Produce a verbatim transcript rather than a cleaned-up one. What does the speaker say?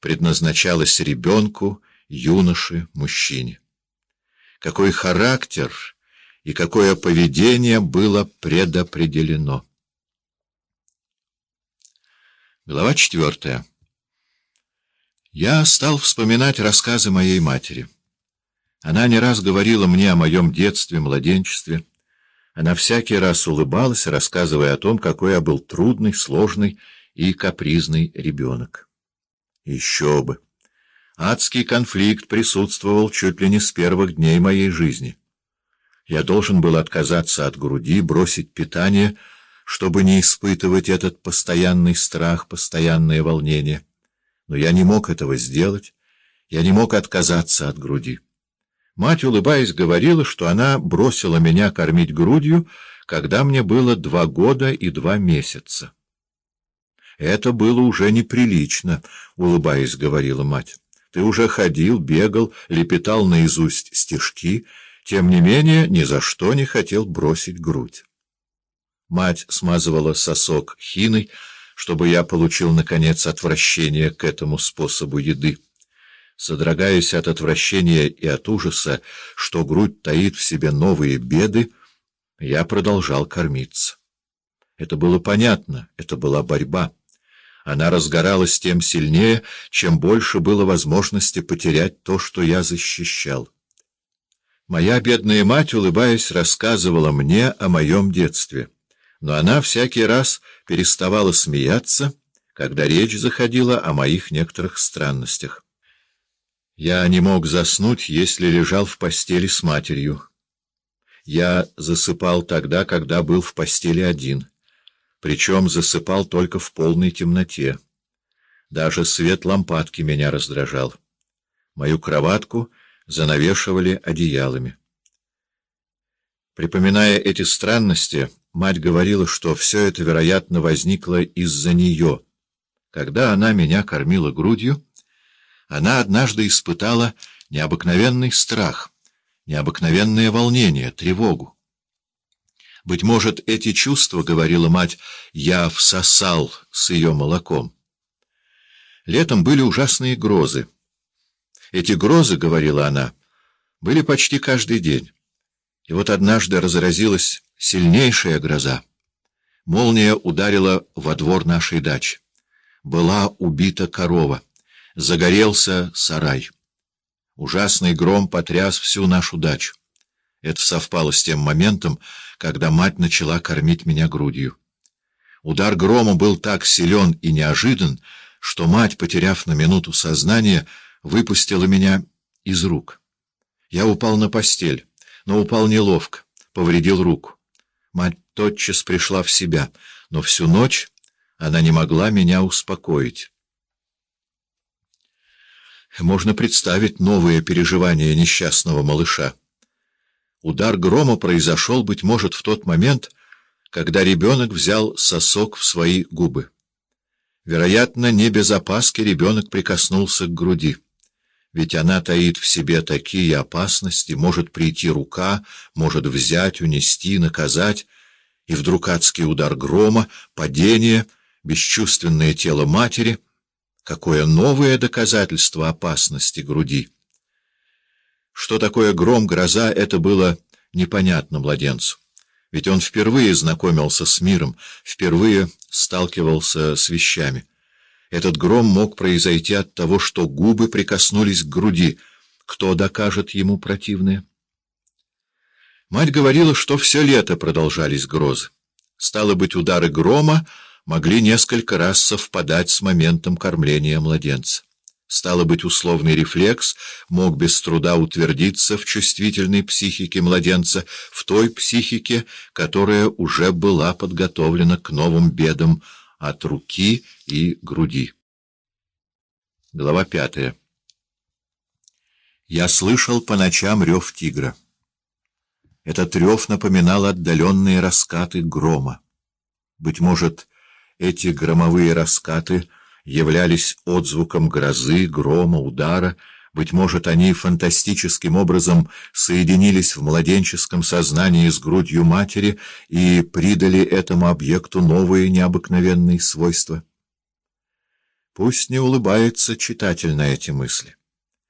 предназначалось ребенку, юноше, мужчине. Какой характер и какое поведение было предопределено. Глава четвертая. Я стал вспоминать рассказы моей матери. Она не раз говорила мне о моем детстве, младенчестве. Она всякий раз улыбалась, рассказывая о том, какой я был трудный, сложный и капризный ребенок. Еще бы! Адский конфликт присутствовал чуть ли не с первых дней моей жизни. Я должен был отказаться от груди, бросить питание, чтобы не испытывать этот постоянный страх, постоянное волнение. Но я не мог этого сделать, я не мог отказаться от груди. Мать, улыбаясь, говорила, что она бросила меня кормить грудью, когда мне было два года и два месяца. «Это было уже неприлично», — улыбаясь, говорила мать. «Ты уже ходил, бегал, лепетал наизусть стишки, тем не менее ни за что не хотел бросить грудь». Мать смазывала сосок хиной, чтобы я получил, наконец, отвращение к этому способу еды. Содрогаясь от отвращения и от ужаса, что грудь таит в себе новые беды, я продолжал кормиться. Это было понятно, это была борьба. Она разгоралась тем сильнее, чем больше было возможности потерять то, что я защищал. Моя бедная мать, улыбаясь, рассказывала мне о моем детстве, но она всякий раз переставала смеяться, когда речь заходила о моих некоторых странностях. Я не мог заснуть, если лежал в постели с матерью. Я засыпал тогда, когда был в постели один, причем засыпал только в полной темноте. Даже свет лампадки меня раздражал. Мою кроватку занавешивали одеялами. Припоминая эти странности, мать говорила, что все это, вероятно, возникло из-за нее. Когда она меня кормила грудью, она однажды испытала необыкновенный страх, необыкновенное волнение, тревогу. Быть может, эти чувства, говорила мать, я всосал с ее молоком. Летом были ужасные грозы. Эти грозы, говорила она, были почти каждый день. И вот однажды разразилась сильнейшая гроза. Молния ударила во двор нашей дачи. Была убита корова. Загорелся сарай. Ужасный гром потряс всю нашу дачу. Это совпало с тем моментом, когда мать начала кормить меня грудью. Удар грома был так силен и неожидан, что мать, потеряв на минуту сознание, выпустила меня из рук. Я упал на постель, но упал неловко, повредил руку. Мать тотчас пришла в себя, но всю ночь она не могла меня успокоить. Можно представить новые переживания несчастного малыша. Удар грома произошел, быть может, в тот момент, когда ребенок взял сосок в свои губы. Вероятно, не без опаски ребенок прикоснулся к груди. Ведь она таит в себе такие опасности, может прийти рука, может взять, унести, наказать, и вдруг адский удар грома, падение, бесчувственное тело матери — какое новое доказательство опасности груди! Что такое гром, гроза, это было непонятно младенцу. Ведь он впервые знакомился с миром, впервые сталкивался с вещами. Этот гром мог произойти от того, что губы прикоснулись к груди. Кто докажет ему противное? Мать говорила, что все лето продолжались грозы. Стало быть, удары грома могли несколько раз совпадать с моментом кормления младенца. Стало быть, условный рефлекс мог без труда утвердиться в чувствительной психике младенца, в той психике, которая уже была подготовлена к новым бедам от руки и груди. Глава пятая. Я слышал по ночам рев тигра. Этот рев напоминал отдаленные раскаты грома. Быть может, эти громовые раскаты являлись отзвуком грозы, грома, удара. Быть может, они фантастическим образом соединились в младенческом сознании с грудью матери и придали этому объекту новые необыкновенные свойства. Пусть не улыбается читатель на эти мысли.